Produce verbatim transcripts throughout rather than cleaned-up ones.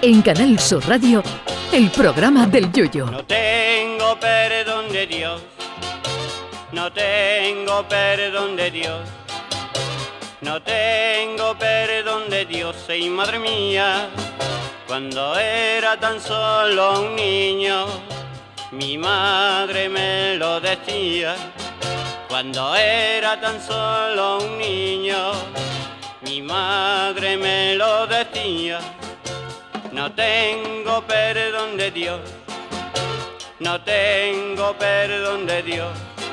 En Canal Sur Radio, el programa del Yoyo. No tengo perdón de Dios, no tengo perdón de Dios, no tengo perdón de Dios, y madre mía, cuando era tan solo un niño, mi madre me lo decía. Cuando era tan solo un niño, mi madre me lo decía. No tengo perdón de Dios, no tengo perdón de Dios,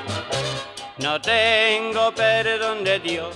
no tengo perdón de Dios.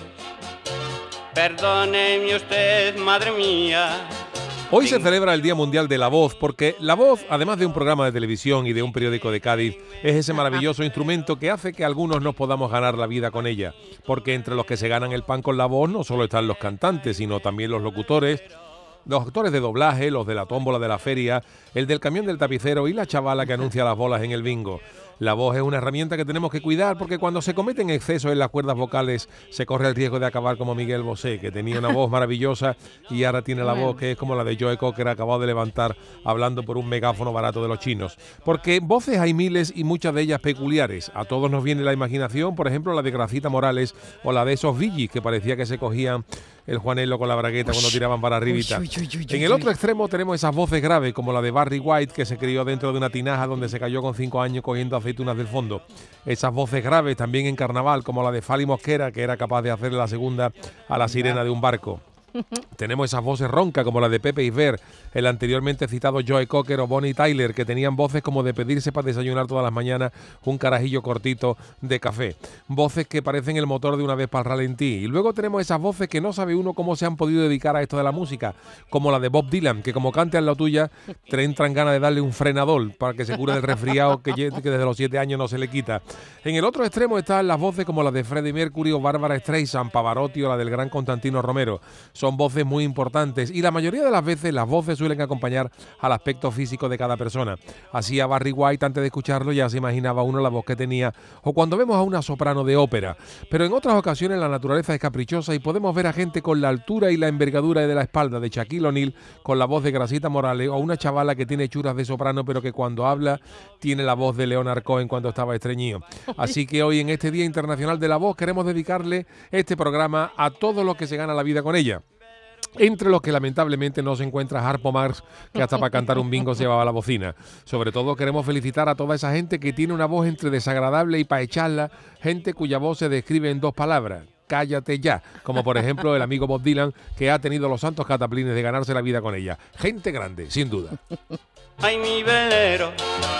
Perdóneme usted, madre mía. Hoy se celebra el Día Mundial de la Voz porque la voz, además de un programa de televisión y de un periódico de Cádiz, es ese maravilloso instrumento que hace que algunos nos podamos ganar la vida con ella. Porque entre los que se ganan el pan con la voz no solo están los cantantes, sino también los locutores, los actores de doblaje, los de la tómbola de la feria, el del camión del tapicero y la chavala que anuncia las bolas en el bingo. La voz es una herramienta que tenemos que cuidar porque cuando se cometen excesos en las cuerdas vocales se corre el riesgo de acabar como Miguel Bosé, que tenía una voz maravillosa y ahora tiene la voz que es como la de Joe Cocker, acabado de levantar hablando por un megáfono barato de los chinos. Porque voces hay miles y muchas de ellas peculiares. A todos nos viene la imaginación, por ejemplo, la de Gracita Morales o la de esos Villis que parecía que se cogían el Juanelo con la bragueta cuando tiraban para arribita. En el otro extremo tenemos esas voces graves como la de Barry White, que se crió dentro de una tinaja donde se cayó con cinco años cogiendo aceitunas del fondo. Esas voces graves también en carnaval como la de Fali Mosquera, que era capaz de hacerle la segunda a la sirena de un barco. Tenemos esas voces roncas como la de Pepe Isbert, el anteriormente citado Joe Cocker o Bonnie Tyler, que tenían voces como de pedirse para desayunar todas las mañanas un carajillo cortito de café. Voces que parecen el motor de una vez para el ralentí. Y luego tenemos esas voces que no sabe uno cómo se han podido dedicar a esto de la música, como la de Bob Dylan, que como cante a la tuya, te entran ganas de darle un frenador para que se cure del resfriado que, que desde los siete años no se le quita. En el otro extremo están las voces como las de Freddie Mercury o Bárbara Streisand, Pavarotti o la del gran Constantino Romero. Son voces muy importantes y la mayoría de las veces las voces suelen acompañar al aspecto físico de cada persona. Así a Barry White, antes de escucharlo, ya se imaginaba uno la voz que tenía, o cuando vemos a una soprano de ópera. Pero en otras ocasiones la naturaleza es caprichosa y podemos ver a gente con la altura y la envergadura de la espalda de Shaquille O'Neal con la voz de Gracita Morales, o una chavala que tiene churas de soprano pero que cuando habla tiene la voz de Leonard Cohen cuando estaba estreñido. Así que hoy, en este Día Internacional de la Voz, queremos dedicarle este programa a todos los que se ganan la vida con ella. Entre los que lamentablemente no se encuentra Harpo Marx, que hasta para cantar un bingo se llevaba la bocina. Sobre todo queremos felicitar a toda esa gente que tiene una voz entre desagradable y para echarla, gente cuya voz se describe en dos palabras: cállate ya, como por ejemplo el amigo Bob Dylan, que ha tenido los santos cataplines de ganarse la vida con ella. Gente grande, sin duda. Ay, mi velero,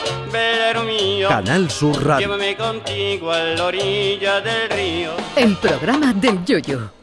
velero mío, Canal Sur Radio. Llévame contigo a la orilla del río. El programa del Yoyo.